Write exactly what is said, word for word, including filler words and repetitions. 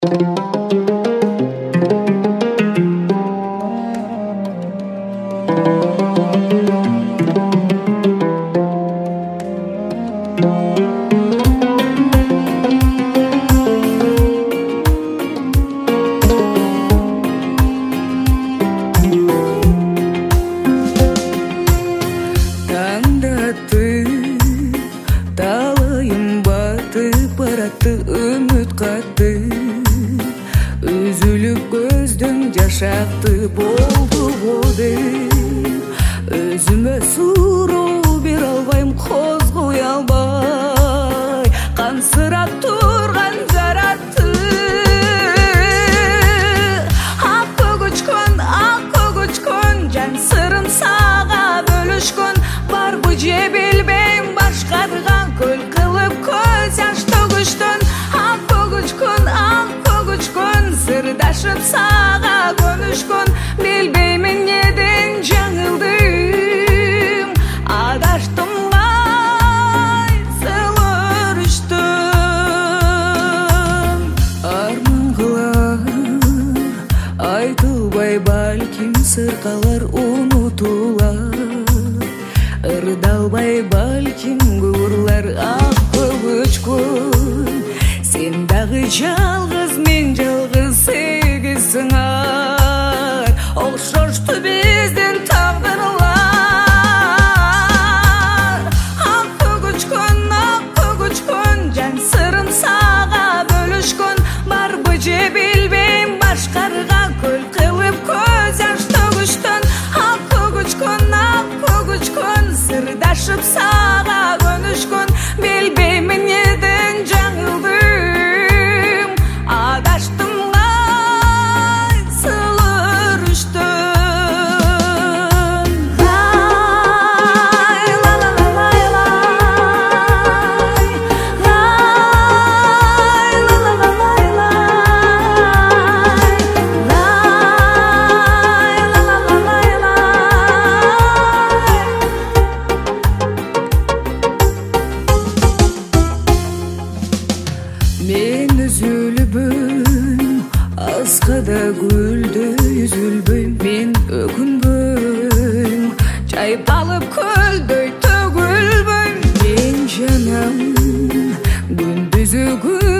Үміт қатты, үзіліп көздің жашақты болды болды. Өзіме суроо бере албайм, қоз қоя албай, қансырап тұрған жаратты. Ақ көгүчкөн, ақ көгүчкөн, жан сырым сага бөлүшкөн. Барбы же билбейм, башкарган көл кылып көз жаш төгүштөн. Ак көгүчкөн, ак көгүчкөн, сырдашып сага көнүшкөн. Билбеймин неден жаңылдым, адаштым кайсыл өрүштүм. Арман кылар айтылбай балким, сыркалар унутулар. Ырдалбай балким куурлар, ак көгүчкөн. Сен дагы жалгыз, мен жалгыз, сегиз сыңар. Окшошту биздин тагдырлар. Ак көгүчкөн, ак көгүчкөн, жан сырым сага бөлүшкөн. Барбы же билбейм, башкарга көл кылып көз жаш төгүштөн. Ак көгүчкөн, ак көгүчкөн, сырдашып сага көнүшкөн. Билбеймин неден жаңылдым, адаштым кайсыл өрүштүм. Лай, ла ла ла лай лай, лай, ла ла ла лай лай, лай, ла ла ла лай лай. Мен үзүлбөйм, аскада гүлдөй үзүлбөйм. Мен өкүнбөйм, чайпалып көлдөй төгүлбөйм. Мен жанам күндүзү